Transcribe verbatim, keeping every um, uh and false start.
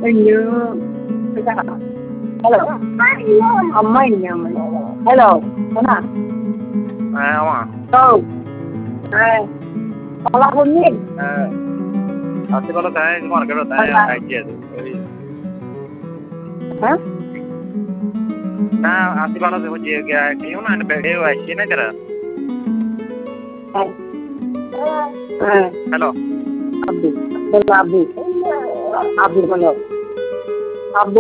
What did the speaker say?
Inyo. Hello. Ammai ni ammai. Hello. Mana? Eh, apa? Tahu. Eh. Kalau bunyi. Eh. Asli kalau saya cuma kerja saya aja tu. Hah? Nah, asli kalau saya kerja kaya kaya mana beda aja na kira. Eh. Eh. Hello. Abdi. Hello Abdi. Abdi hello. Abdi